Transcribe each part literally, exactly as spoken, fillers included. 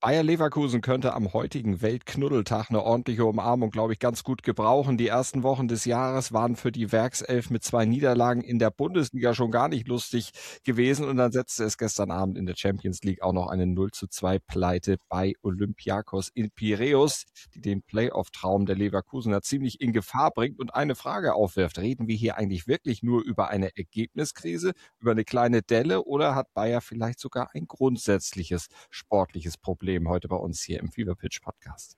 Bayer Leverkusen könnte am heutigen Weltknuddeltag eine ordentliche Umarmung, glaube ich, ganz gut gebrauchen. Die ersten Wochen des Jahres waren für die Werkself mit zwei Niederlagen in der Bundesliga schon gar nicht lustig gewesen. Und dann setzte es gestern Abend in der Champions League auch noch eine null zu zwei Pleite bei Olympiakos in Piräus, die den Playoff-Traum der Leverkusener ziemlich in Gefahr bringt und eine Frage aufwirft. Reden wir hier eigentlich wirklich nur über eine Ergebniskrise, über eine kleine Delle, oder hat Bayer vielleicht sogar ein grundsätzliches sportliches Problem heute bei uns hier im Fever Pitch Podcast?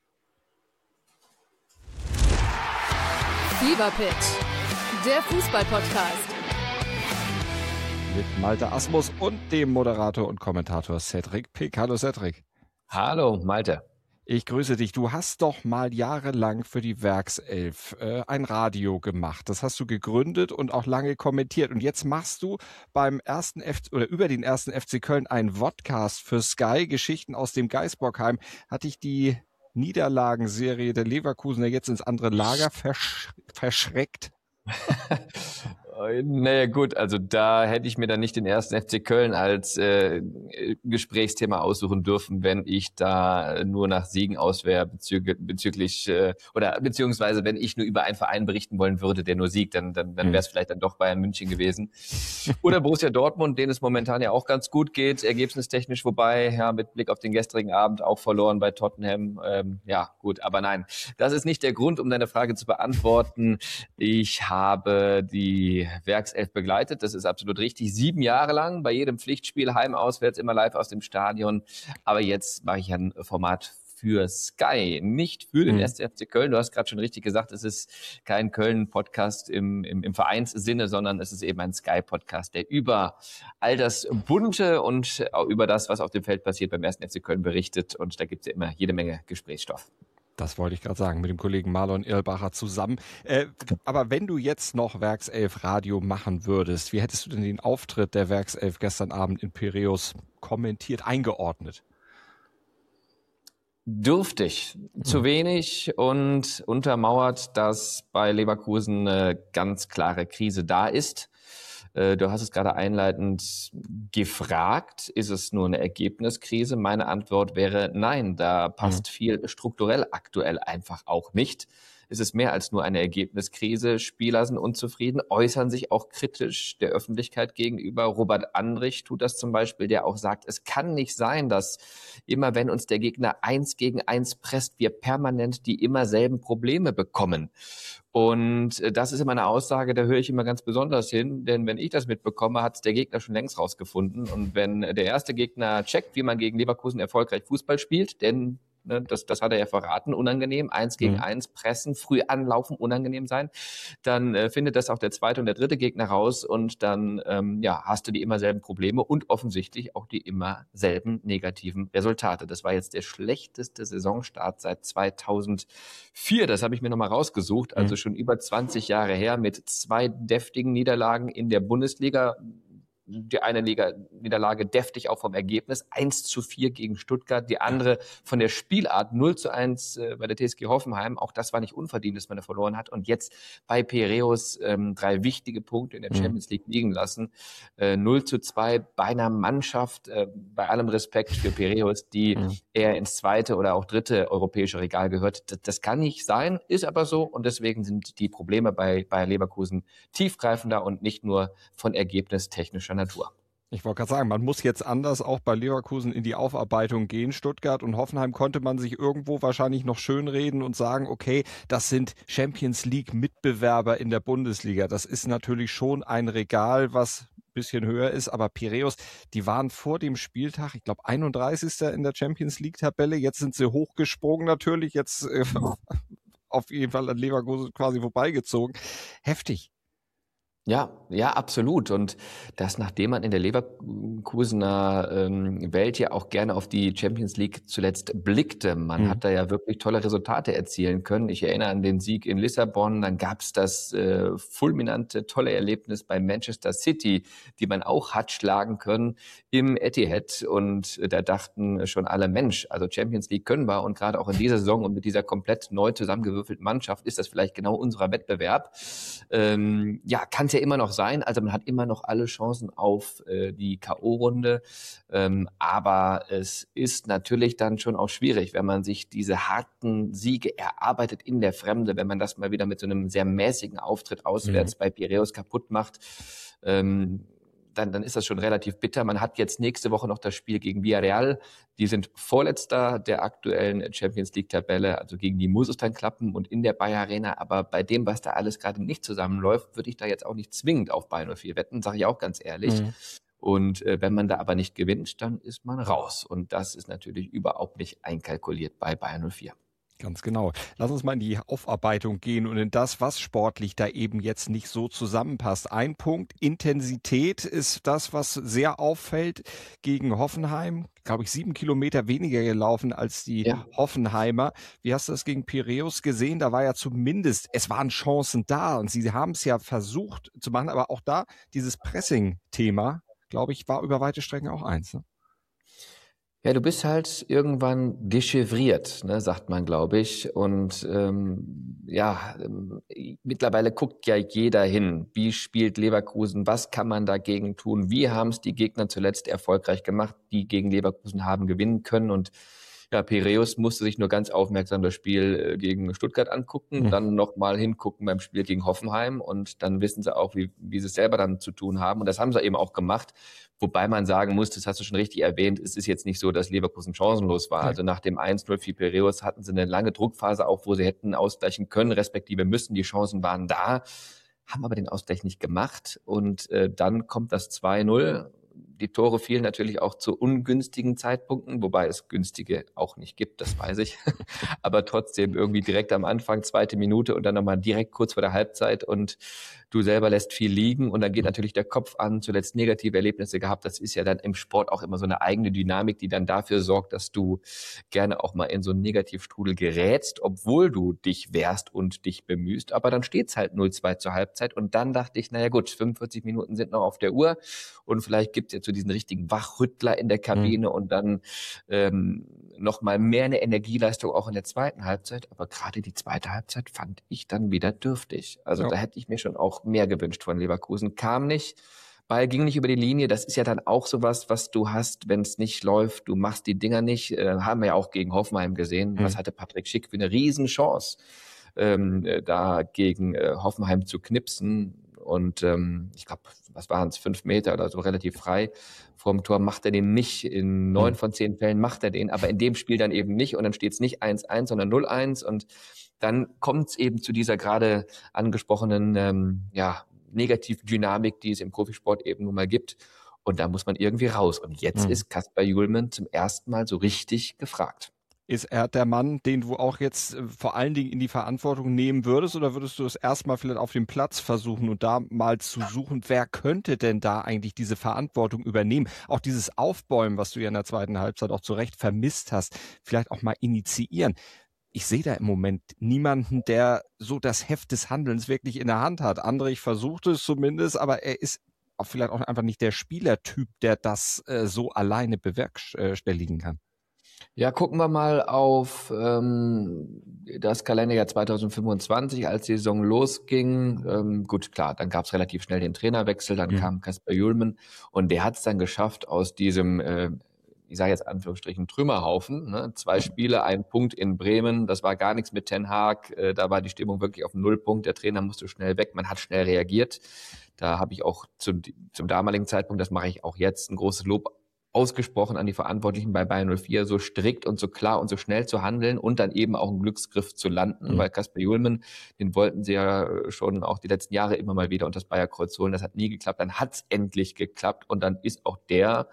Fever Pitch, der Fußball-Podcast. Mit Malte Asmus und dem Moderator und Kommentator Cedric Pick. Hallo Cedric. Hallo Malte. Ich grüße dich. Du hast doch mal jahrelang für die Werkself äh, ein Radio gemacht. Das hast du gegründet und auch lange kommentiert. Und jetzt machst du beim ersten F oder über den ersten F C Köln einen Vodcast für Sky, Geschichten aus dem Geisbockheim. Hat dich die Niederlagenserie der Leverkusener jetzt ins andere Lager versch verschreckt? Naja gut, also da hätte ich mir dann nicht den ersten F C Köln als äh, Gesprächsthema aussuchen dürfen, wenn ich da nur nach Siegen auswäre bezüglich, bezüglich äh, oder beziehungsweise wenn ich nur über einen Verein berichten wollen würde, der nur siegt, dann, dann, dann wäre es vielleicht dann doch Bayern München gewesen. Oder Borussia Dortmund, denen es momentan ja auch ganz gut geht, ergebnistechnisch, wobei, ja, mit Blick auf den gestrigen Abend auch verloren bei Tottenham. Ähm, ja, gut, aber nein, das ist nicht der Grund, um deine Frage zu beantworten. Ich habe die Werkself begleitet, das ist absolut richtig. Sieben Jahre lang, bei jedem Pflichtspiel, heim, auswärts, immer live aus dem Stadion. Aber jetzt mache ich ein Format für Sky, nicht für den ersten F C Köln. Du hast gerade schon richtig gesagt, es ist kein Köln-Podcast im, im, im Vereinssinne, sondern es ist eben ein Sky-Podcast, der über all das Bunte und auch über das, was auf dem Feld passiert, beim ersten F C Köln berichtet. Und da gibt es ja immer jede Menge Gesprächsstoff. Das wollte ich gerade sagen, mit dem Kollegen Marlon Irlbacher zusammen. Äh, aber wenn du jetzt noch Werkself Radio machen würdest, wie hättest du denn den Auftritt der Werkself gestern Abend in Piräus kommentiert, eingeordnet? Dürftig, zu wenig und untermauert, dass bei Leverkusen eine ganz klare Krise da ist. Du hast es gerade einleitend gefragt, ist es nur eine Ergebniskrise? Meine Antwort wäre nein, da passt viel strukturell aktuell einfach auch nicht. Es ist mehr als nur eine Ergebniskrise. Spieler sind unzufrieden, äußern sich auch kritisch der Öffentlichkeit gegenüber. Robert Andrich tut das zum Beispiel, der auch sagt, es kann nicht sein, dass immer wenn uns der Gegner eins gegen eins presst, wir permanent die immer selben Probleme bekommen. Und das ist immer eine Aussage, da höre ich immer ganz besonders hin, denn wenn ich das mitbekomme, hat es der Gegner schon längst rausgefunden. Und wenn der erste Gegner checkt, wie man gegen Leverkusen erfolgreich Fußball spielt, denn ne, das, das hat er ja verraten, unangenehm, eins gegen eins pressen, früh anlaufen, unangenehm sein, dann äh, findet das auch der zweite und der dritte Gegner raus und dann ähm, ja, hast du die immer selben Probleme und offensichtlich auch die immer selben negativen Resultate. Das war jetzt der schlechteste Saisonstart seit zweitausendvier, das habe ich mir nochmal rausgesucht, also schon über zwanzig Jahre her mit zwei deftigen Niederlagen in der Bundesliga. Die eine Liga, Niederlage deftig auch vom Ergebnis, eins zu vier gegen Stuttgart, die andere von der Spielart null zu eins äh, bei der T S G Hoffenheim, auch das war nicht unverdient, dass man da verloren hat und jetzt bei Piräus ähm, drei wichtige Punkte in der Champions League liegen lassen, äh, null zu zwei bei einer Mannschaft, äh, bei allem Respekt für Piräus, die mhm. eher ins zweite oder auch dritte europäische Regal gehört, das, das kann nicht sein, ist aber so und deswegen sind die Probleme bei Bayer Leverkusen tiefgreifender und nicht nur von ergebnistechnischer Natur. Ich wollte gerade sagen, man muss jetzt anders auch bei Leverkusen in die Aufarbeitung gehen. Stuttgart und Hoffenheim konnte man sich irgendwo wahrscheinlich noch schönreden und sagen, okay, das sind Champions League Mitbewerber in der Bundesliga. Das ist natürlich schon ein Regal, was ein bisschen höher ist, aber Piräus, die waren vor dem Spieltag, ich glaube einunddreißigster in der Champions League Tabelle. Jetzt sind sie hochgesprungen natürlich, jetzt äh, auf jeden Fall an Leverkusen quasi vorbeigezogen. Heftig. Ja, ja, absolut. Und das, nachdem man in der Leverkusener ähm, Welt ja auch gerne auf die Champions League zuletzt blickte. Man mhm. hat da ja wirklich tolle Resultate erzielen können. Ich erinnere an den Sieg in Lissabon. Dann gab's das äh, fulminante, tolle Erlebnis bei Manchester City, die man auch hat schlagen können im Etihad. Und äh, da dachten schon alle, Mensch, also Champions League können wir. Und gerade auch in dieser Saison und mit dieser komplett neu zusammengewürfelten Mannschaft ist das vielleicht genau unser Wettbewerb. Ähm, ja, kann ja immer noch sein. Also man hat immer noch alle Chancen auf äh, die K O-Runde. Ähm, aber es ist natürlich dann schon auch schwierig, wenn man sich diese harten Siege erarbeitet in der Fremde, wenn man das mal wieder mit so einem sehr mäßigen Auftritt auswärts mhm. bei Piräus kaputt macht. Ähm, Dann, dann ist das schon relativ bitter. Man hat jetzt nächste Woche noch das Spiel gegen Villarreal. Die sind Vorletzter der aktuellen Champions League-Tabelle. Also gegen die muss es dann klappen und in der Bayer Arena. Aber bei dem, was da alles gerade nicht zusammenläuft, würde ich da jetzt auch nicht zwingend auf Bayern null vier wetten, sage ich auch ganz ehrlich. Mhm. Und äh, wenn man da aber nicht gewinnt, dann ist man raus. Und das ist natürlich überhaupt nicht einkalkuliert bei Bayern null vier. Ganz genau. Lass uns mal in die Aufarbeitung gehen und in das, was sportlich da eben jetzt nicht so zusammenpasst. Ein Punkt, Intensität ist das, was sehr auffällt gegen Hoffenheim. Glaube ich, sieben Kilometer weniger gelaufen als die ja. Hoffenheimer. Wie hast du das gegen Piräus gesehen? Da war ja zumindest, es waren Chancen da und sie haben es ja versucht zu machen, aber auch da dieses Pressing-Thema, glaube ich, war über weite Strecken auch eins, ne? Ja, du bist halt irgendwann dechiffriert, ne, sagt man, glaube ich. Und ähm, ja, ähm, mittlerweile guckt ja jeder hin. Wie spielt Leverkusen? Was kann man dagegen tun? Wie haben es die Gegner zuletzt erfolgreich gemacht, die gegen Leverkusen haben gewinnen können? Und ja, Piräus musste sich nur ganz aufmerksam das Spiel gegen Stuttgart angucken, mhm. dann nochmal hingucken beim Spiel gegen Hoffenheim und dann wissen sie auch, wie, wie sie es selber dann zu tun haben. Und das haben sie eben auch gemacht. Wobei man sagen muss, das hast du schon richtig erwähnt, es ist jetzt nicht so, dass Leverkusen chancenlos war. Mhm. Also nach dem eins null für Piräus hatten sie eine lange Druckphase auch, wo sie hätten ausgleichen können, respektive müssen. Die Chancen waren da, haben aber den Ausgleich nicht gemacht. Und äh, dann kommt das zwei null. Die Tore fielen natürlich auch zu ungünstigen Zeitpunkten, wobei es günstige auch nicht gibt, das weiß ich. Aber trotzdem irgendwie direkt am Anfang, zweite Minute und dann nochmal direkt kurz vor der Halbzeit und du selber lässt viel liegen und dann geht natürlich der Kopf an, zuletzt negative Erlebnisse gehabt. Das ist ja dann im Sport auch immer so eine eigene Dynamik, die dann dafür sorgt, dass du gerne auch mal in so einen Negativstrudel gerätst, obwohl du dich wehrst und dich bemühst. Aber dann steht's halt null zwei zur Halbzeit und dann dachte ich, naja gut, fünfundvierzig Minuten sind noch auf der Uhr und vielleicht gibt's jetzt so diesen richtigen Wachrüttler in der Kabine mhm. und dann ähm, nochmal mehr eine Energieleistung auch in der zweiten Halbzeit. Aber gerade die zweite Halbzeit fand ich dann wieder dürftig. Also ja. da hätte ich mir schon auch mehr gewünscht von Leverkusen. Kam nicht, Ball ging nicht über die Linie. Das ist ja dann auch sowas, was du hast, wenn es nicht läuft. Du machst die Dinger nicht. Äh, haben wir ja auch gegen Hoffenheim gesehen. Mhm. Was hatte Patrick Schick für eine Riesenchance, ähm, da gegen äh, Hoffenheim zu knipsen. Und ähm, ich glaube, was waren es, fünf Meter oder so, relativ frei vorm Tor, macht er den nicht. In neun mhm. von zehn Fällen macht er den, aber in dem Spiel dann eben nicht. Und dann steht es nicht eins eins, sondern null eins. Und dann kommt es eben zu dieser gerade angesprochenen ähm, ja, Negativdynamik, die es im Profisport eben nun mal gibt. Und da muss man irgendwie raus. Und jetzt mhm. ist Kasper Hjulmand zum ersten Mal so richtig gefragt. Ist er der Mann, den du auch jetzt äh, vor allen Dingen in die Verantwortung nehmen würdest, oder würdest du es erstmal vielleicht auf dem Platz versuchen und da mal zu suchen, wer könnte denn da eigentlich diese Verantwortung übernehmen? Auch dieses Aufbäumen, was du ja in der zweiten Halbzeit auch zu Recht vermisst hast, vielleicht auch mal initiieren. Ich sehe da im Moment niemanden, der so das Heft des Handelns wirklich in der Hand hat. Andrich versucht es zumindest, aber er ist auch vielleicht auch einfach nicht der Spielertyp, der das äh, so alleine bewerkstelligen kann. Ja, gucken wir mal auf ähm, das Kalenderjahr zwanzig fünfundzwanzig, als die Saison losging. Ähm, gut, klar, dann gab es relativ schnell den Trainerwechsel, dann mhm. kam Kasper Hjulmand und der hat es dann geschafft, aus diesem, äh, ich sage jetzt Anführungsstrichen, Trümmerhaufen, ne? zwei Spiele, ein Punkt in Bremen, das war gar nichts mit Ten Hag, äh, da war die Stimmung wirklich auf dem Nullpunkt, der Trainer musste schnell weg, man hat schnell reagiert. Da habe ich auch zum, zum damaligen Zeitpunkt, das mache ich auch jetzt, ein großes Lob ausgesprochen an die Verantwortlichen bei Bayern null vier, so strikt und so klar und so schnell zu handeln und dann eben auch einen Glücksgriff zu landen, mhm. weil Kasper Hjulmand, den wollten sie ja schon auch die letzten Jahre immer mal wieder unter das Bayerkreuz holen, das hat nie geklappt, dann hat's endlich geklappt und dann ist auch der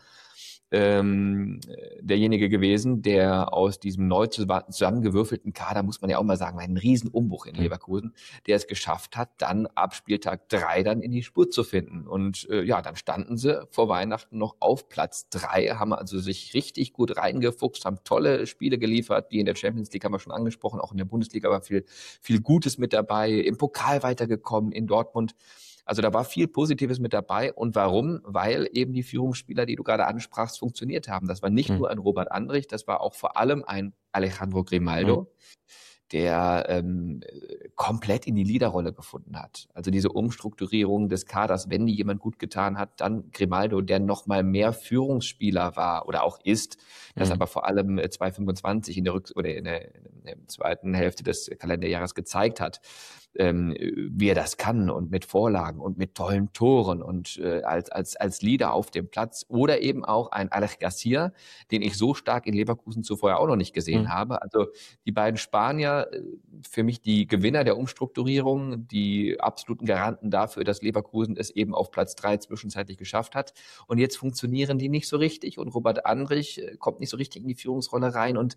ähm, derjenige gewesen, der aus diesem neu zusammengewürfelten Kader, muss man ja auch mal sagen, einen riesen Umbruch in Leverkusen, der es geschafft hat, dann ab Spieltag drei dann in die Spur zu finden. Und äh, ja, dann standen sie vor Weihnachten noch auf Platz drei, haben also sich richtig gut reingefuchst, haben tolle Spiele geliefert, die in der Champions League haben wir schon angesprochen, auch in der Bundesliga war viel, viel Gutes mit dabei, im Pokal weitergekommen, in Dortmund. Also da war viel Positives mit dabei. Und warum? Weil eben die Führungsspieler, die du gerade ansprachst, funktioniert haben. Das war nicht mhm. nur ein Robert Andrich, das war auch vor allem ein Alejandro Grimaldo, mhm. der ähm, komplett in die Leaderrolle gefunden hat. Also diese Umstrukturierung des Kaders, wenn die jemand gut getan hat, dann Grimaldo, der noch mal mehr Führungsspieler war oder auch ist, das Mhm. aber vor allem zwanzig fünfundzwanzig in der Rück- oder in der, in der zweiten Hälfte des Kalenderjahres gezeigt hat, ähm, wie er das kann und mit Vorlagen und mit tollen Toren und äh, als als als Leader auf dem Platz oder eben auch ein Alex Garcia, den ich so stark in Leverkusen zuvor auch noch nicht gesehen Mhm. habe. Also die beiden Spanier, äh, für mich die Gewinner der Umstrukturierung, die absoluten Garanten dafür, dass Leverkusen es eben auf Platz drei zwischenzeitlich geschafft hat. Und jetzt funktionieren die nicht so richtig und Robert Andrich äh, kommt nicht so richtig in die Führungsrolle rein und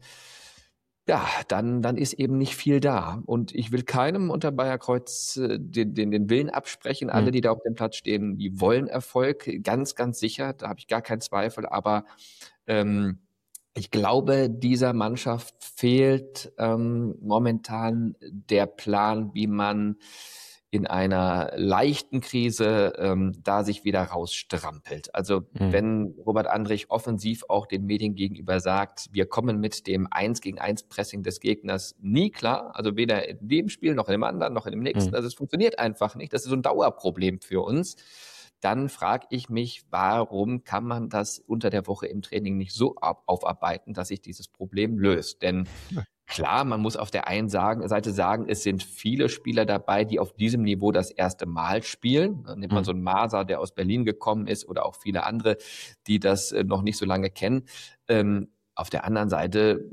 ja, dann, dann ist eben nicht viel da. Und ich will keinem unter Bayer-Kreuz äh, den, den, den Willen absprechen. Alle, Mhm. die da auf dem Platz stehen, die wollen Erfolg. Ganz, ganz sicher. Da habe ich gar keinen Zweifel. Aber ähm, ich glaube, dieser Mannschaft fehlt ähm, momentan der Plan, wie man in einer leichten Krise ähm, da sich wieder rausstrampelt. Also Mhm. wenn Robert Andrich offensiv auch den Medien gegenüber sagt, wir kommen mit dem eins gegen eins Pressing des Gegners nie klar, also weder in dem Spiel noch in dem anderen noch in dem nächsten, Mhm. also es funktioniert einfach nicht, das ist so ein Dauerproblem für uns, dann frage ich mich, warum kann man das unter der Woche im Training nicht so ab- aufarbeiten, dass sich dieses Problem löst? Denn klar, man muss auf der einen sagen, Seite sagen, es sind viele Spieler dabei, die auf diesem Niveau das erste Mal spielen. Dann nimmt man Mhm. so einen Maser, der aus Berlin gekommen ist, oder auch viele andere, die das äh, noch nicht so lange kennen. Ähm, auf der anderen Seite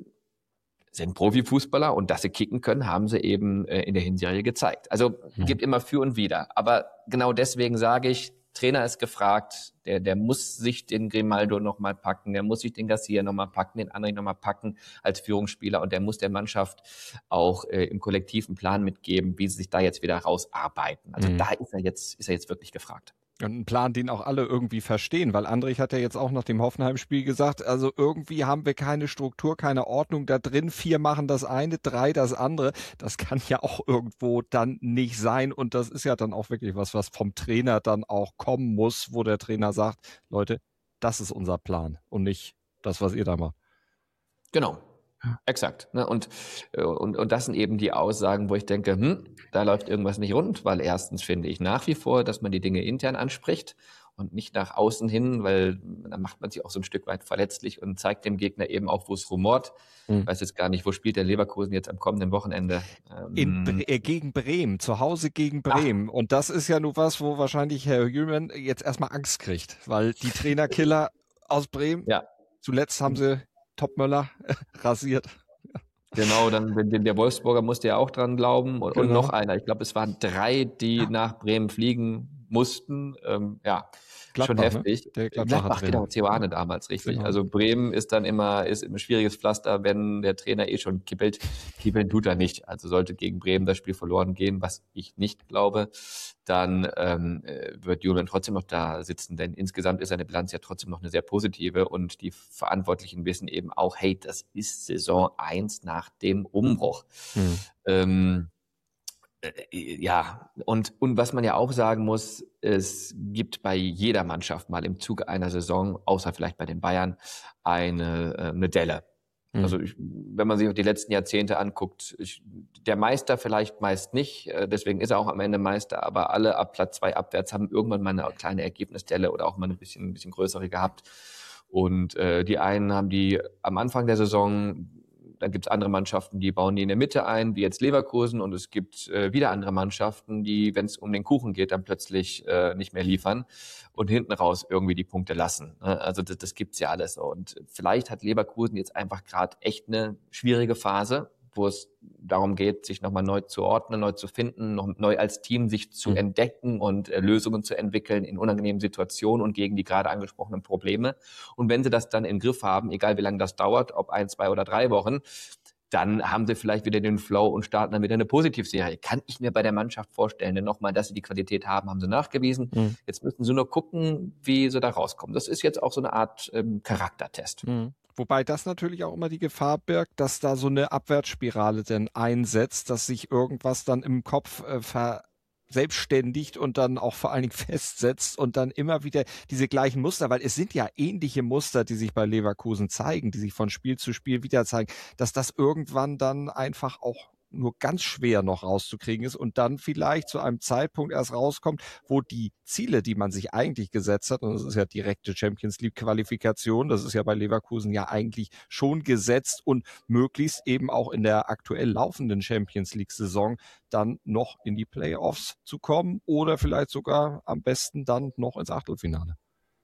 sind Profifußballer und dass sie kicken können, haben sie eben äh, in der Hinserie gezeigt. Also Mhm. gibt immer für und wider. Aber genau deswegen sage ich, Trainer ist gefragt, der, der muss sich den Grimaldo nochmal packen, der muss sich den Garcia nochmal packen, den Andrich nochmal packen als Führungsspieler und der muss der Mannschaft auch äh, im kollektiven Plan mitgeben, wie sie sich da jetzt wieder rausarbeiten. Also Mhm. da ist er jetzt, ist er jetzt wirklich gefragt. Und ein Plan, den auch alle irgendwie verstehen, weil Andrich hat ja jetzt auch nach dem Hoffenheim-Spiel gesagt, also irgendwie haben wir keine Struktur, keine Ordnung da drin. Vier machen das eine, drei das andere. Das kann ja auch irgendwo dann nicht sein. Und das ist ja dann auch wirklich was, was vom Trainer dann auch kommen muss, wo der Trainer sagt, Leute, das ist unser Plan und nicht das, was ihr da macht. Genau. Exakt. Ne? Und, äh, und, und das sind eben die Aussagen, wo ich denke, hm, da läuft irgendwas nicht rund, weil erstens finde ich nach wie vor, dass man die Dinge intern anspricht und nicht nach außen hin, weil dann macht man sich auch so ein Stück weit verletzlich und zeigt dem Gegner eben auch, wo es rumort. Mhm. Ich weiß jetzt gar nicht, wo spielt der Leverkusen jetzt am kommenden Wochenende? In, Ähm, äh, gegen Bremen, zu Hause gegen Ach. Bremen. Und das ist ja nur was, wo wahrscheinlich Herr Jürgen jetzt erstmal Angst kriegt, weil die Trainerkiller aus Bremen, ja, zuletzt haben sie Topmöller rasiert. genau, dann den, den- der Wolfsburger musste ja auch dran glauben und, und Genau. noch einer. Ich glaube, es waren drei, die nach Bremen fliegen mussten. Ähm, ja, schon Gladbach, ne? heftig. Der Gladbacher Gladbach, Trainer. genau, Ceoane damals, richtig. Genau. Also Bremen ist dann immer, ist ein schwieriges Pflaster, wenn der Trainer eh schon kippelt. Kippeln tut er nicht. Also sollte gegen Bremen das Spiel verloren gehen, was ich nicht glaube, dann ähm, äh, wird Julian trotzdem noch da sitzen, denn insgesamt ist seine Bilanz ja trotzdem noch eine sehr positive und die Verantwortlichen wissen eben auch, hey, das ist Saison eins nach dem Umbruch. Hm. Ähm, äh, ja, und, und was man ja auch sagen muss, es gibt bei jeder Mannschaft mal im Zuge einer Saison, außer vielleicht bei den Bayern, eine, äh, eine Delle. Hm. Also ich, wenn man sich auch die letzten Jahrzehnte anguckt, ich, der Meister vielleicht meist nicht, äh, deswegen ist er auch am Ende Meister, aber alle ab Platz zwei abwärts haben irgendwann mal eine kleine Ergebnisdelle oder auch mal ein bisschen, ein bisschen größere gehabt. Und äh, die einen haben die am Anfang der Saison, dann gibt es andere Mannschaften, die bauen die in der Mitte ein, wie jetzt Leverkusen, und es gibt äh, wieder andere Mannschaften, die, wenn es um den Kuchen geht, dann plötzlich äh, nicht mehr liefern und hinten raus irgendwie die Punkte lassen. Ne? Also das, das gibt's ja alles so. Und vielleicht hat Leverkusen jetzt einfach gerade echt eine schwierige Phase, wo es darum geht, sich nochmal neu zu ordnen, neu zu finden, noch neu als Team sich zu Mhm. entdecken und äh, Lösungen zu entwickeln in unangenehmen Situationen und gegen die gerade angesprochenen Probleme. Und wenn sie das dann im Griff haben, egal wie lange das dauert, ob ein, zwei oder drei Wochen, dann haben sie vielleicht wieder den Flow und starten dann wieder eine Positivserie. Kann ich mir bei der Mannschaft vorstellen. Denn nochmal, dass sie die Qualität haben, haben sie nachgewiesen. Mhm. Jetzt müssen sie nur gucken, wie sie da rauskommen. Das ist jetzt auch so eine Art ähm, Charaktertest. Mhm. Wobei das natürlich auch immer die Gefahr birgt, dass da so eine Abwärtsspirale denn einsetzt, dass sich irgendwas dann im Kopf äh, verselbstständigt und dann auch vor allen Dingen festsetzt und dann immer wieder diese gleichen Muster, weil es sind ja ähnliche Muster, die sich bei Leverkusen zeigen, die sich von Spiel zu Spiel wieder zeigen, dass das irgendwann dann einfach auch nur ganz schwer noch rauszukriegen ist und dann vielleicht zu einem Zeitpunkt erst rauskommt, wo die Ziele, die man sich eigentlich gesetzt hat, und das ist ja direkte Champions-League-Qualifikation, das ist ja bei Leverkusen ja eigentlich schon gesetzt und möglichst eben auch in der aktuell laufenden Champions-League-Saison dann noch in die Playoffs zu kommen oder vielleicht sogar am besten dann noch ins Achtelfinale.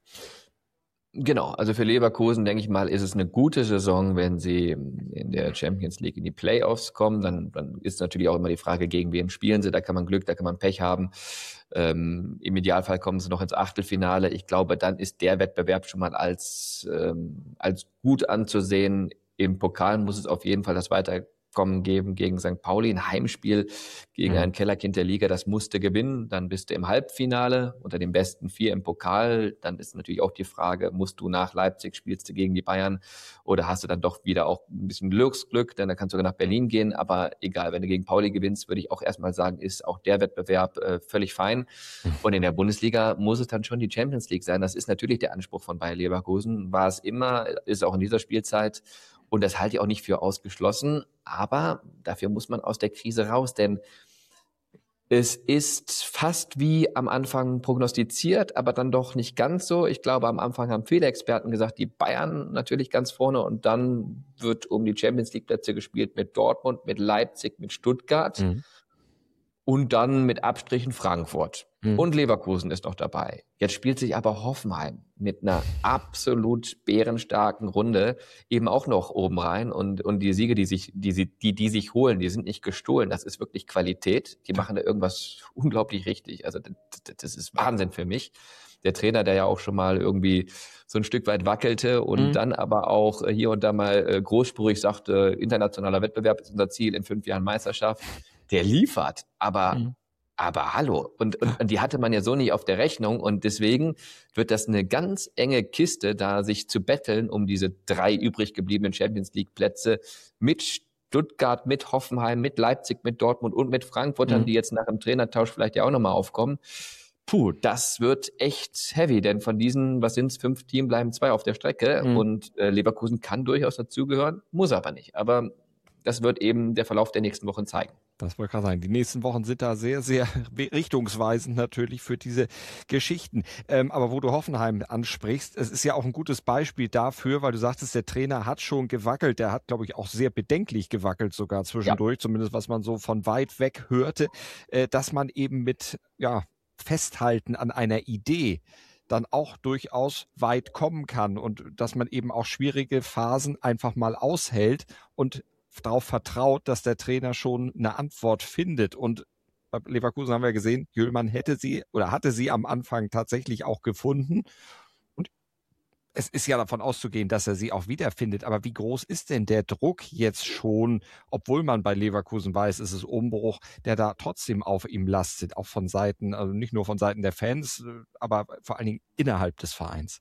Genau, also für Leverkusen, denke ich mal, ist es eine gute Saison, wenn sie in der Champions League in die Playoffs kommen. Dann, dann ist natürlich auch immer die Frage, gegen wen spielen sie. Da kann man Glück, da kann man Pech haben. Ähm, im Idealfall kommen sie noch ins Achtelfinale. Ich glaube, dann ist der Wettbewerb schon mal als, ähm, als gut anzusehen. Im Pokal muss es auf jeden Fall das Weiterkommen geben gegen Sankt Pauli. Ein Heimspiel gegen Mhm. ein Kellerkind der Liga, das musste gewinnen. Dann bist du im Halbfinale unter den besten vier im Pokal. Dann ist natürlich auch die Frage, musst du nach Leipzig, spielst du gegen die Bayern oder hast du dann doch wieder auch ein bisschen Glücksglück, denn dann kannst du sogar nach Berlin gehen. Aber egal, wenn du gegen Pauli gewinnst, würde ich auch erstmal sagen, ist auch der Wettbewerb äh, völlig fein. Und in der Bundesliga muss es dann schon die Champions League sein. Das ist natürlich der Anspruch von Bayer Leverkusen. War es immer, ist auch in dieser Spielzeit. Und das halte ich auch nicht für ausgeschlossen. Aber dafür muss man aus der Krise raus, denn es ist fast wie am Anfang prognostiziert, aber dann doch nicht ganz so. Ich glaube, am Anfang haben viele Experten gesagt, die Bayern natürlich ganz vorne und dann wird um die Champions League Plätze gespielt mit Dortmund, mit Leipzig, mit Stuttgart. Mhm. Und dann mit Abstrichen Frankfurt. Mhm. Und Leverkusen ist noch dabei. Jetzt spielt sich aber Hoffenheim mit einer absolut bärenstarken Runde eben auch noch oben rein. Und, und die Siege, die sich, die, sie- die, die sich holen, die sind nicht gestohlen. Das ist wirklich Qualität. Die machen da irgendwas unglaublich richtig. Also das, das ist Wahnsinn für mich. Der Trainer, der ja auch schon mal irgendwie so ein Stück weit wackelte und Mhm. dann aber auch äh, hier und da mal äh, großspurig sagte, internationaler Wettbewerb ist unser Ziel, in fünf Jahren Meisterschaft. Der liefert, aber, Mhm. aber hallo. Und, und, und die hatte man ja so nicht auf der Rechnung. Und deswegen wird das eine ganz enge Kiste, da sich zu betteln um diese drei übrig gebliebenen Champions League Plätze mit Stuttgart, mit Hoffenheim, mit Leipzig, mit Dortmund und mit Frankfurtern, Mhm. die jetzt nach dem Trainertausch vielleicht ja auch nochmal aufkommen. Puh, das wird echt heavy, denn von diesen, was sind's, fünf Teams bleiben zwei auf der Strecke Mhm. und äh, Leverkusen kann durchaus dazugehören, muss aber nicht. Aber das wird eben der Verlauf der nächsten Wochen zeigen. Das wollte ich gerade sagen. Die nächsten Wochen sind da sehr, sehr richtungsweisend natürlich für diese Geschichten. Ähm, aber wo du Hoffenheim ansprichst, es ist ja auch ein gutes Beispiel dafür, weil du sagtest, der Trainer hat schon gewackelt. Der hat, glaube ich, auch sehr bedenklich gewackelt sogar zwischendurch, zumindest was man so von weit weg hörte, äh, dass man eben mit, ja, Festhalten an einer Idee dann auch durchaus weit kommen kann und dass man eben auch schwierige Phasen einfach mal aushält und darauf vertraut, dass der Trainer schon eine Antwort findet. Und bei Leverkusen haben wir gesehen, Jüllmann hätte sie oder hatte sie am Anfang tatsächlich auch gefunden. Und es ist ja davon auszugehen, dass er sie auch wiederfindet. Aber wie groß ist denn der Druck jetzt schon, obwohl man bei Leverkusen weiß, es ist Umbruch, der da trotzdem auf ihm lastet, auch von Seiten, also nicht nur von Seiten der Fans, aber vor allen Dingen innerhalb des Vereins?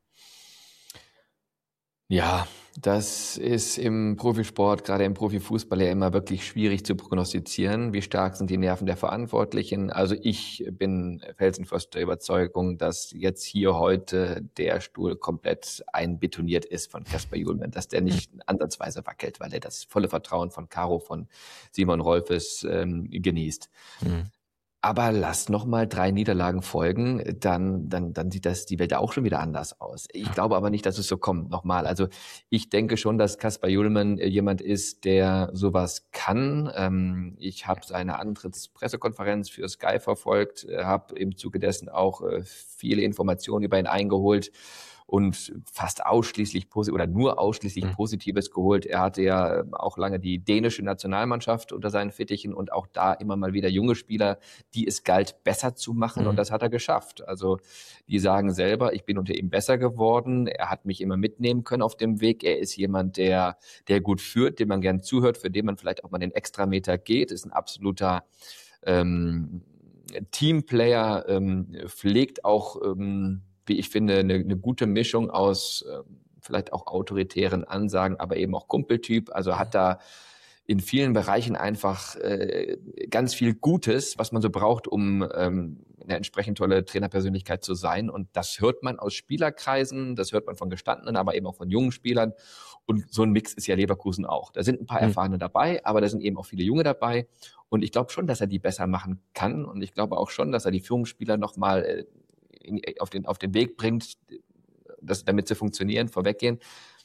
Ja, das ist im Profisport, gerade im Profifußball ja immer wirklich schwierig zu prognostizieren. Wie stark sind die Nerven der Verantwortlichen? Also ich bin felsenfest der Überzeugung, dass jetzt hier heute der Stuhl komplett einbetoniert ist von Kasper Hjulmand, dass der nicht ansatzweise wackelt, weil er das volle Vertrauen von Caro, von Simon Rolfes ähm, genießt. Mhm. Aber lass noch mal drei Niederlagen folgen, dann, dann, dann sieht das die Welt auch schon wieder anders aus. Ich glaube aber nicht, dass es so kommt. Nochmal, also ich denke schon, dass Kasper Hjulmand jemand ist, der sowas kann. Ähm, ich habe seine Antrittspressekonferenz für Sky verfolgt, habe im Zuge dessen auch äh, viele Informationen über ihn eingeholt und fast ausschließlich positiv oder nur ausschließlich Mhm. Positives geholt. Er hatte ja auch lange die dänische Nationalmannschaft unter seinen Fittichen und auch da immer mal wieder junge Spieler, die es galt, besser zu machen. Mhm. Und das hat er geschafft. Also die sagen selber, ich bin unter ihm besser geworden. Er hat mich immer mitnehmen können auf dem Weg. Er ist jemand, der, der gut führt, dem man gern zuhört, für den man vielleicht auch mal den Extrameter geht. Ist ein absoluter ähm, Teamplayer, ähm, pflegt auch ähm, wie ich finde, eine, eine gute Mischung aus äh, vielleicht auch autoritären Ansagen, aber eben auch Kumpeltyp. Also hat da in vielen Bereichen einfach äh, ganz viel Gutes, was man so braucht, um ähm, eine entsprechend tolle Trainerpersönlichkeit zu sein. Und das hört man aus Spielerkreisen, das hört man von Gestandenen, aber eben auch von jungen Spielern. Und so ein Mix ist ja Leverkusen auch. Da sind ein paar Erfahrene dabei, aber da sind eben auch viele Junge dabei. Und ich glaube schon, dass er die besser machen kann. Und ich glaube auch schon, dass er die Führungsspieler nochmal äh, in, auf, den, auf den Weg bringt, dass, damit sie funktionieren, vorweggehen.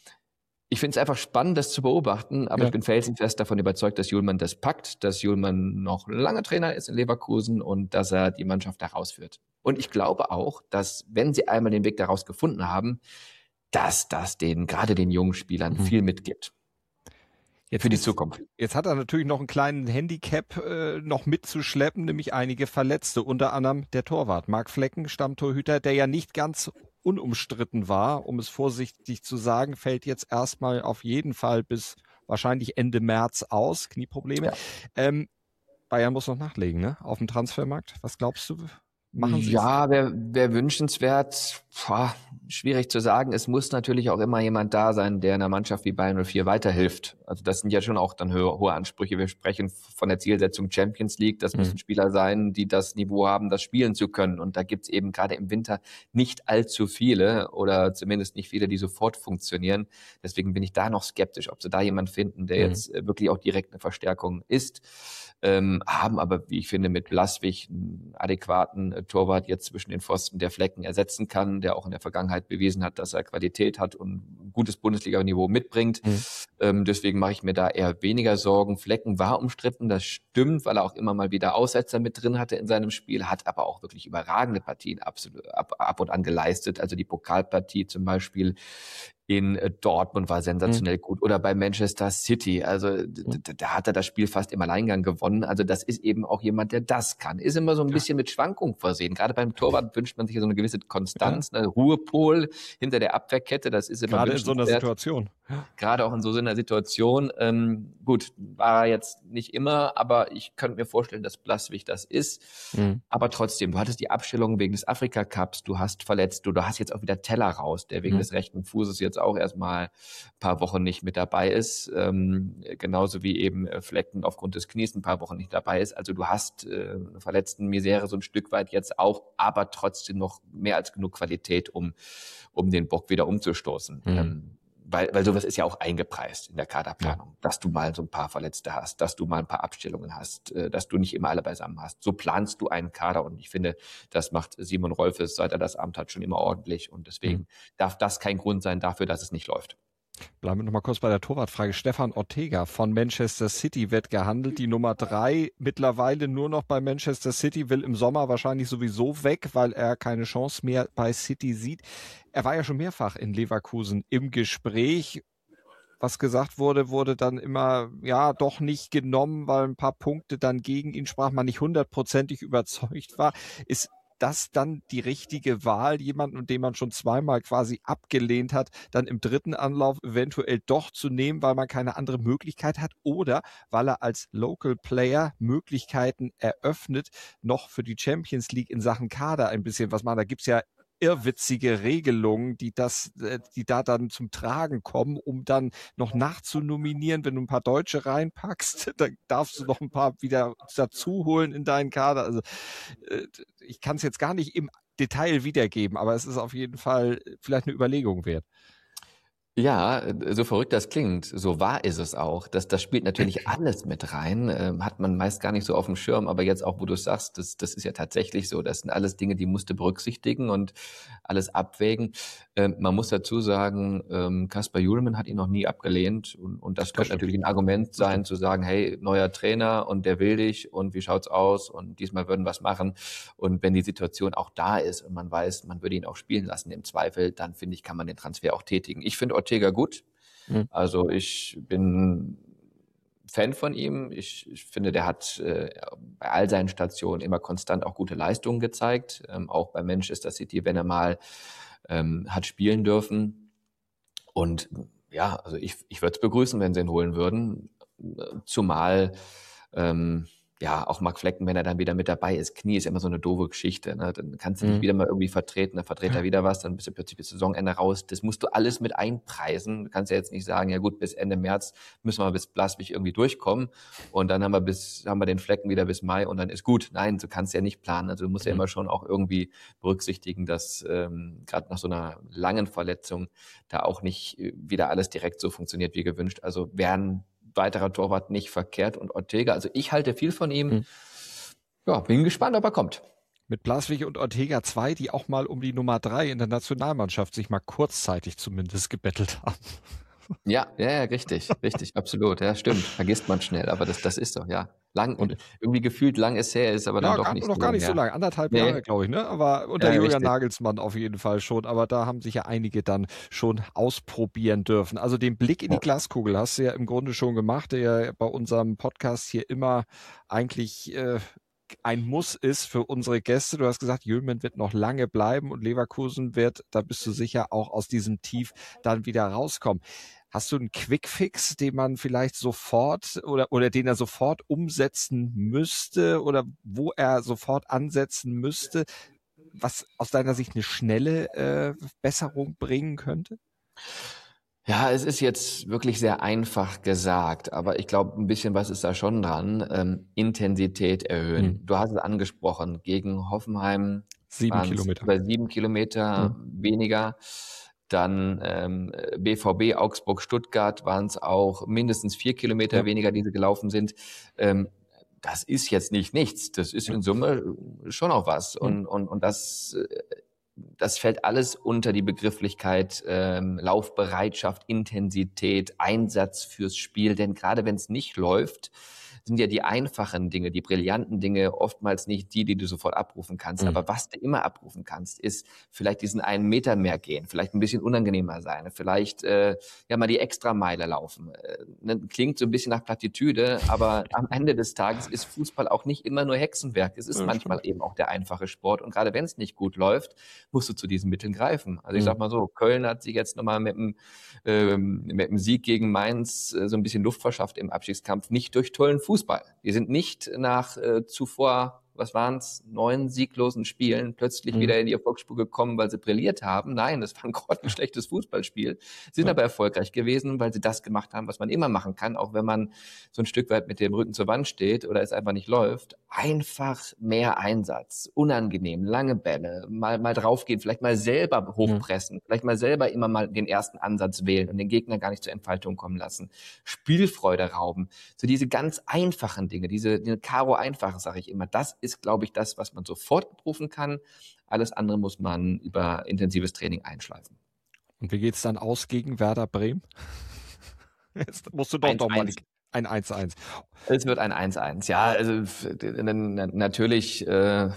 Ich finde es einfach spannend, das zu beobachten, aber ja. ich bin felsenfest davon überzeugt, dass Hjulmand das packt, dass Hjulmand noch lange Trainer ist in Leverkusen und dass er die Mannschaft da rausführt. Und ich glaube auch, dass, wenn sie einmal den Weg daraus gefunden haben, dass das den, gerade den jungen Spielern mhm. viel mitgibt. Jetzt für die Zukunft. Jetzt hat er natürlich noch einen kleinen Handicap äh, noch mitzuschleppen, nämlich einige Verletzte, unter anderem der Torwart Marc Flecken, Stammtorhüter, der ja nicht ganz unumstritten war, um es vorsichtig zu sagen, fällt jetzt erstmal auf jeden Fall bis wahrscheinlich Ende März aus, Knieprobleme. Ja. Ähm, Bayern muss noch nachlegen, ne? Auf dem Transfermarkt. Was glaubst du? Machen Sie ja, wäre wär wünschenswert. Boah, schwierig zu sagen. Es muss natürlich auch immer jemand da sein, der einer Mannschaft wie Bayern null vier weiterhilft. Also das sind ja schon auch dann hohe, hohe Ansprüche. Wir sprechen von der Zielsetzung Champions League. Das mhm. müssen Spieler sein, die das Niveau haben, das spielen zu können. Und da gibt's eben gerade im Winter nicht allzu viele oder zumindest nicht viele, die sofort funktionieren. Deswegen bin ich da noch skeptisch, ob sie da jemanden finden, der mhm. jetzt wirklich auch direkt eine Verstärkung ist. Ähm, haben aber, wie ich finde, mit Blaswig einen adäquaten äh, Torwart jetzt zwischen den Pfosten, der Flecken ersetzen kann, der auch in der Vergangenheit bewiesen hat, dass er Qualität hat und ein gutes Bundesliga-Niveau mitbringt. Mhm. Ähm, deswegen mache ich mir da eher weniger Sorgen. Flecken war umstritten, das stimmt, weil er auch immer mal wieder Aussetzer mit drin hatte in seinem Spiel, hat aber auch wirklich überragende Partien absolut ab, ab und an geleistet. Also die Pokalpartie zum Beispiel in Dortmund war sensationell mhm. gut oder bei Manchester City. Also da, da hat er das Spiel fast im Alleingang gewonnen. Also das ist eben auch jemand, der das kann. Ist immer so ein bisschen mit Schwankung versehen. Gerade beim Torwart wünscht man sich ja so eine gewisse Konstanz, ja. eine Ruhepol hinter der Abwehrkette. Das ist immer gerade in so einer Situation. Gerade auch in so einer Situation. Ähm, gut, war jetzt nicht immer, aber ich könnte mir vorstellen, dass Blaswig das ist. Mhm. Aber trotzdem, du hattest die Abstellung wegen des Afrika-Cups, du hast verletzt, du, du hast jetzt auch wieder Teller raus, der wegen mhm. des rechten Fußes jetzt auch erstmal ein paar Wochen nicht mit dabei ist, ähm, genauso wie eben Flecken aufgrund des Knies ein paar Wochen nicht dabei ist. Also du hast äh, eine verletzten Misere so ein Stück weit jetzt auch, aber trotzdem noch mehr als genug Qualität, um um den Bock wieder umzustoßen. Mhm. Ähm, weil, weil sowas ist ja auch eingepreist in der Kaderplanung, ja. dass du mal so ein paar Verletzte hast, dass du mal ein paar Abstellungen hast, äh, dass du nicht immer alle beisammen hast. So planst du einen Kader und ich finde, das macht Simon Rolfes, seit er das Amt hat, schon immer ordentlich und deswegen mhm. darf das kein Grund sein dafür, dass es nicht läuft. Bleiben wir noch mal kurz bei der Torwartfrage. Stefan Ortega von Manchester City wird gehandelt. Die Nummer drei mittlerweile nur noch bei Manchester City, will im Sommer wahrscheinlich sowieso weg, weil er keine Chance mehr bei City sieht. Er war ja schon mehrfach in Leverkusen im Gespräch. Was gesagt wurde, wurde dann immer, ja, doch nicht genommen, weil ein paar Punkte dann gegen ihn sprach, man nicht hundertprozentig überzeugt war. Ist das dann die richtige Wahl, jemanden, den man schon zweimal quasi abgelehnt hat, dann im dritten Anlauf eventuell doch zu nehmen, weil man keine andere Möglichkeit hat oder weil er als Local Player Möglichkeiten eröffnet, noch für die Champions League in Sachen Kader ein bisschen was machen. Da gibt's ja irrwitzige Regelungen, die das, die da dann zum Tragen kommen, um dann noch nachzunominieren. Wenn du ein paar Deutsche reinpackst, dann darfst du noch ein paar wieder dazu holen in deinen Kader. Also ich kann es jetzt gar nicht im Detail wiedergeben, aber es ist auf jeden Fall vielleicht eine Überlegung wert. Ja, so verrückt das klingt, so wahr ist es auch. Das, das spielt natürlich alles mit rein, ähm, hat man meist gar nicht so auf dem Schirm, aber jetzt auch, wo du es sagst, das, das ist ja tatsächlich so. Das sind alles Dinge, die musst du berücksichtigen und alles abwägen. Ähm, man muss dazu sagen, ähm, Kasper Hjulmand hat ihn noch nie abgelehnt und, und das, das könnte natürlich ein Argument sein, zu sagen, hey, neuer Trainer und der will dich und wie schaut's aus und diesmal würden wir was machen. Und wenn die Situation auch da ist und man weiß, man würde ihn auch spielen lassen im Zweifel, dann finde ich, kann man den Transfer auch tätigen. Ich finde Ortega gut. Mhm. Also ich bin Fan von ihm. Ich, ich finde, der hat äh, bei all seinen Stationen immer konstant auch gute Leistungen gezeigt. Ähm, auch bei Manchester City, wenn er mal ähm, hat spielen dürfen. Und ja, also ich, ich würde es begrüßen, wenn sie ihn holen würden. Zumal ähm, ja, auch Marc Flecken, wenn er dann wieder mit dabei ist, Knie ist immer so eine doofe Geschichte. Ne? Dann kannst du dich Mhm. wieder mal irgendwie vertreten, dann vertritt er wieder was, dann bist du plötzlich bis Saisonende raus. Das musst du alles mit einpreisen. Du kannst ja jetzt nicht sagen, ja gut, bis Ende März müssen wir bis Blaswig irgendwie durchkommen und dann haben wir bis haben wir den Flecken wieder bis Mai und dann ist gut. Nein, du kannst ja nicht planen. Also du musst ja Mhm. immer schon auch irgendwie berücksichtigen, dass ähm, gerade nach so einer langen Verletzung da auch nicht wieder alles direkt so funktioniert wie gewünscht. Also wären weiterer Torwart nicht verkehrt und Ortega, also ich halte viel von ihm. Mhm. Ja, bin gespannt, ob er kommt. Mit Blaswig und Ortega zwei, die auch mal um die Nummer drei in der Nationalmannschaft sich mal kurzzeitig zumindest gebettelt haben. Ja, ja, ja, richtig, richtig, absolut. Ja, stimmt. Vergisst man schnell, aber das, das ist so, ja. Lang und irgendwie gefühlt lang ist her, ist aber dann Ja, doch gar, nicht noch so gar lang nicht so her. lange, anderthalb Nee. Jahre, glaube ich, ne? Aber unter Ja, Julian richtig. Nagelsmann auf jeden Fall schon. Aber da haben sich ja einige dann schon ausprobieren dürfen. Also den Blick in die Ja. Glaskugel hast du ja im Grunde schon gemacht, der ja bei unserem Podcast hier immer eigentlich äh, ein Muss ist für unsere Gäste. Du hast gesagt, Jülmen wird noch lange bleiben und Leverkusen wird, da bist du sicher, auch aus diesem Tief dann wieder rauskommen. Hast du einen Quickfix, den man vielleicht sofort oder, oder den er sofort umsetzen müsste oder wo er sofort ansetzen müsste, was aus deiner Sicht eine schnelle äh, Besserung bringen könnte? Ja, es ist jetzt wirklich sehr einfach gesagt, aber ich glaube, ein bisschen was ist da schon dran. Ähm, Intensität erhöhen. Hm. Du hast es angesprochen, gegen Hoffenheim Sieben waren es Kilometer. über sieben Kilometer weniger. Dann ähm, B V B, Augsburg, Stuttgart waren es auch mindestens vier Kilometer Ja. weniger, die sie gelaufen sind. Ähm, das ist jetzt nicht nichts. Das ist Ja. in Summe schon auch was. Und, und, und das, äh, das fällt alles unter die Begrifflichkeit ähm, Laufbereitschaft, Intensität, Einsatz fürs Spiel. Denn gerade wenn es nicht läuft, sind ja die einfachen Dinge, die brillanten Dinge oftmals nicht die, die du sofort abrufen kannst. Mhm. Aber was du immer abrufen kannst, ist vielleicht diesen einen Meter mehr gehen, vielleicht ein bisschen unangenehmer sein, vielleicht äh, ja mal die Extrameile laufen. Äh, ne, klingt so ein bisschen nach Plattitüde, aber am Ende des Tages ist Fußball auch nicht immer nur Hexenwerk. Es ist Ja, manchmal eben auch der einfache Sport. Und gerade wenn es nicht gut läuft, musst du zu diesen Mitteln greifen. Also ich Mhm. sag mal so, Köln hat sich jetzt nochmal mit dem, ähm, mit dem Sieg gegen Mainz äh, so ein bisschen Luft verschafft im Abstiegskampf, nicht durch tollen Fußball. Die sind nicht nach äh, zuvor, was waren es, neun sieglosen Spielen plötzlich Mhm. wieder in die Erfolgsspur gekommen, weil sie brilliert haben. Nein, das war ein grottenschlechtes Fußballspiel. Sie sind Ja. aber erfolgreich gewesen, weil sie das gemacht haben, was man immer machen kann, auch wenn man so ein Stück weit mit dem Rücken zur Wand steht oder es einfach nicht läuft. Einfach mehr Einsatz, unangenehm, lange Bälle, mal, mal draufgehen, vielleicht mal selber hochpressen, vielleicht mal selber immer mal den ersten Ansatz wählen und den Gegner gar nicht zur Entfaltung kommen lassen. Spielfreude rauben. So diese ganz einfachen Dinge, diese, diese Karo-Einfache, sage ich immer, das ist, glaube ich, das, was man sofort abrufen kann. Alles andere muss man über intensives Training einschleifen. Und wie geht's dann aus gegen Werder Bremen? Jetzt musst du doch eins noch mal eins. die, ein eins eins. Es wird ein eins eins. Ja, also f- n- n- natürlich äh,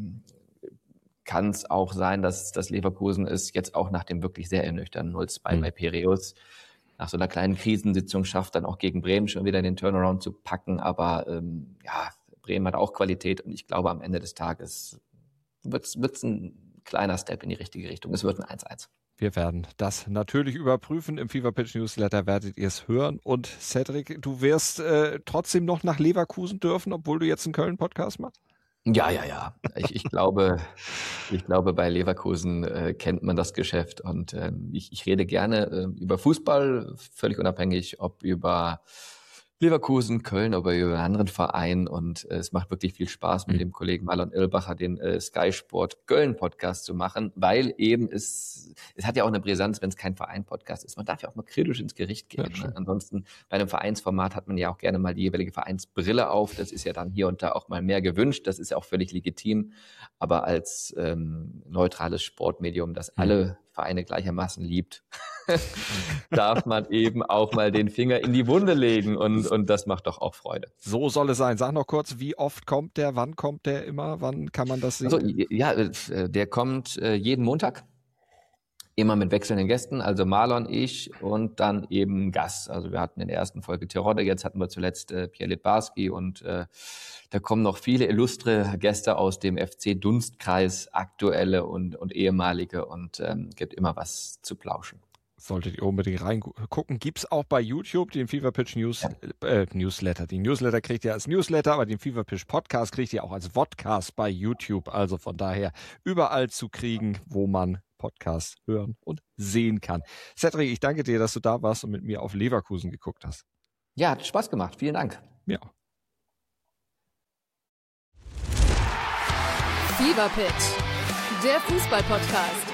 kann es auch sein, dass das Leverkusen es jetzt auch nach dem wirklich sehr ernüchternden null zwei Mhm. bei Piraeus nach so einer kleinen Krisensitzung schafft, dann auch gegen Bremen schon wieder den Turnaround zu packen. Aber ähm, ja, Bremen hat auch Qualität und ich glaube, am Ende des Tages wird es ein kleiner Step in die richtige Richtung. Es wird ein eins eins. Wir werden das natürlich überprüfen. Im Fever Pitch Newsletter werdet ihr es hören. Und Cedric, du wirst äh, trotzdem noch nach Leverkusen dürfen, obwohl du jetzt einen Köln-Podcast machst? Ja, ja, ja. Ich, ich glaube, ich glaube, bei Leverkusen äh, kennt man das Geschäft und ähm, ich, ich rede gerne äh, über Fußball, völlig unabhängig, ob über Leverkusen, Köln oder über einen anderen Verein und äh, es macht wirklich viel Spaß, mit Mhm. dem Kollegen Marlon Irlbacher den äh, Sky Sport Köln Podcast zu machen, weil eben es, es hat ja auch eine Brisanz, wenn es kein Verein-Podcast ist. Man darf ja auch mal kritisch ins Gericht gehen. Ja, Ne? Ansonsten bei einem Vereinsformat hat man ja auch gerne mal die jeweilige Vereinsbrille auf. Das ist ja dann hier und da auch mal mehr gewünscht. Das ist ja auch völlig legitim. Aber als ähm, neutrales Sportmedium, das alle Vereine gleichermaßen liebt, darf man eben auch mal den Finger in die Wunde legen und, und das macht doch auch Freude. So soll es sein. Sag noch kurz, wie oft kommt der, wann kommt der immer, wann kann man das sehen? Also, ja, äh, der kommt äh, jeden Montag, immer mit wechselnden Gästen, also Marlon, ich und dann eben Gast. Also wir hatten in der ersten Folge Terodde, jetzt hatten wir zuletzt äh, Pierre Littbarski und äh, da kommen noch viele illustre Gäste aus dem F C-Dunstkreis, aktuelle und, und ehemalige und ähm, gibt immer was zu plauschen. Solltet ihr unbedingt reingucken. Gibt's auch bei YouTube den Fever Pitch News, äh, Newsletter. Den Newsletter kriegt ihr als Newsletter, aber den Fever Pitch Podcast kriegt ihr auch als Vodcast bei YouTube. Also von daher überall zu kriegen, wo man Podcasts hören und sehen kann. Cedric, ich danke dir, dass du da warst und mit mir auf Leverkusen geguckt hast. Ja, hat Spaß gemacht. Vielen Dank. Ja. Fever Pitch, der Fußball-Podcast.